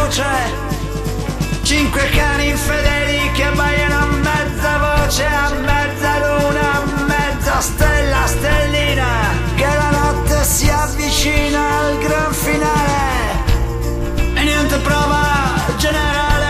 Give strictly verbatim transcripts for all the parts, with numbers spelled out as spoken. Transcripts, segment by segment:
croce, cinque cani infedeli che abbaiano a mezza voce, a mezza luna, a mezza stella, stellina, che la notte si avvicina al gran finale e niente prova generale.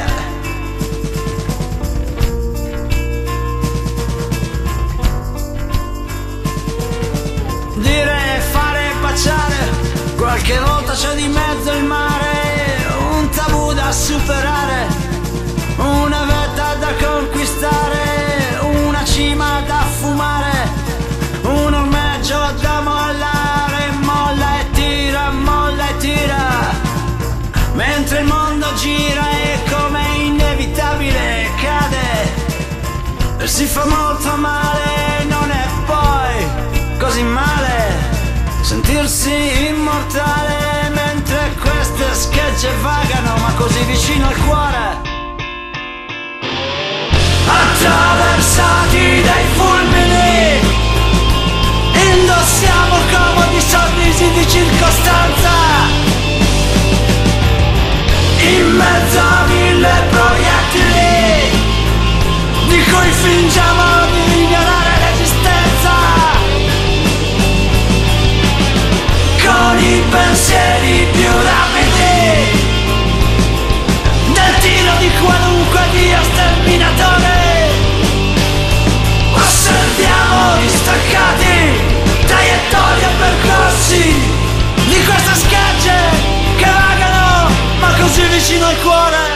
Dire, fare, baciare, qualche volta c'è di mezzo il mare, un tabù da superare, una vetta da conquistare, una cima da fumare, un ormeggio da mollare, molla e tira, molla e tira, mentre il mondo gira e come inevitabile cade, e si fa molto male, non è poi così male sentirsi immortale mentre queste schegge vagano ma così vicino al cuore, attraversati dai fulmini, indossiamo comodi sorrisi di circostanza, in mezzo a mille proiettili di cui fingiamo di ignorare l'esistenza, con i pensieri più rapidi del tiro di qualunque dio sterminatore. Osserviamo distaccati traiettorie e percorsi di queste schegge che vagano ma così vicino al cuore.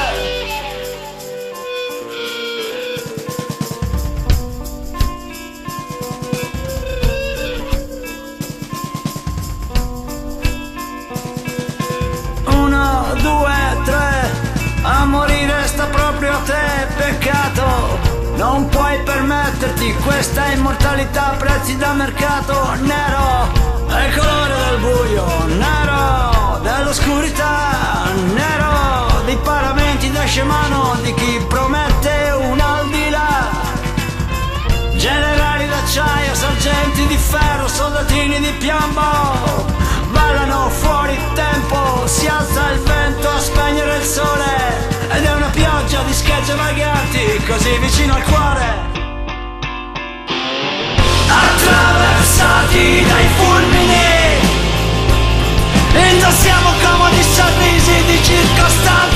Due, tre, a morire sta proprio a te, peccato, non puoi permetterti questa immortalità a prezzi da mercato. Nero è il colore del buio, nero dell'oscurità, nero dei paramenti da scemano di chi promette un aldilà. Generali d'acciaio, sergenti di ferro, soldatini di piombo ballano fuori tempo, si alza il vento a spegnere il sole ed è una pioggia di schegge vaganti così vicino al cuore, attraversati dai fulmini, indossiamo comodi sorrisi di circostanza,